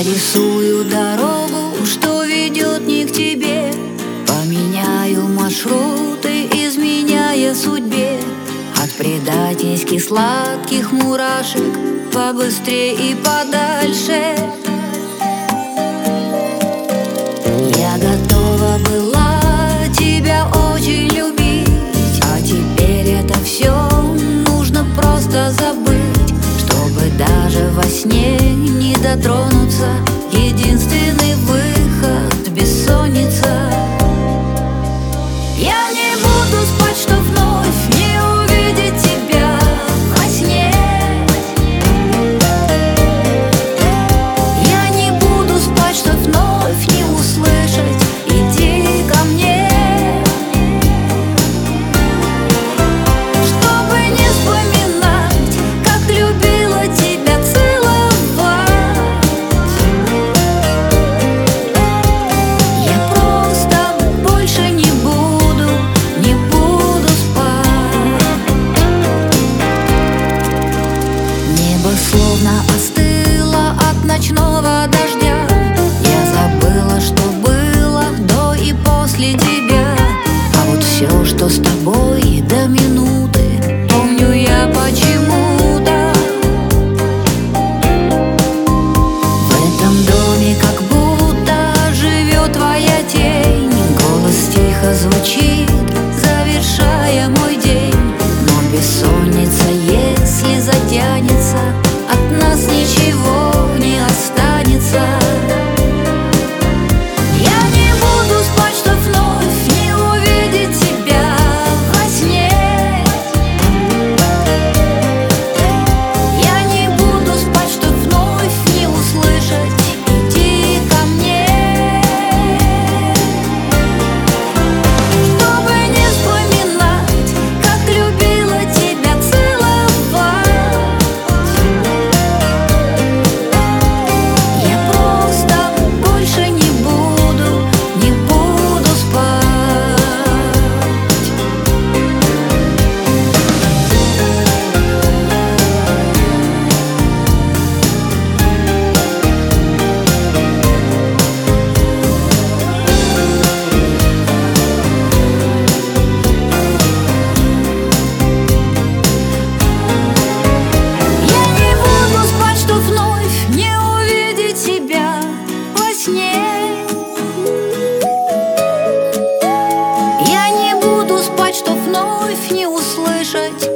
Нарисую дорогу, что ведет не к тебе. Поменяю маршруты, изменяя судьбе. От предательских сладких мурашек побыстрее и подальше. Я готова была тебя очень любить, а теперь это все нужно просто забыть, чтобы даже во сне не дотронуться. Единственный выход — бессонница. Я не буду спать, что вновь не увидеть тебя во сне. Я не буду спать, что вновь не услышать «иди ко мне». Чтобы не вспоминать, как любила тебя целовать. Я просто больше не буду спать. Небо словно остыло от ночного дождя. Я забыла, что было до и после тебя. А вот все, что с тобой до минуты, помню я почему-то. В этом доме как будто живет твоя тень. Голос тихо звучит, завершая мой день. Но бессонница, если затянется, от нас ничего не останется. Я не буду спать, что вновь не увидеть тебя во сне. Я не буду спать, что вновь не услышать «иди ко мне». Чтобы не вспоминать, как любила тебя целовать. Я просто больше не буду спать. Я не буду спать, что вновь не увидеть тебя во сне. Я не буду спать, что вновь не услышать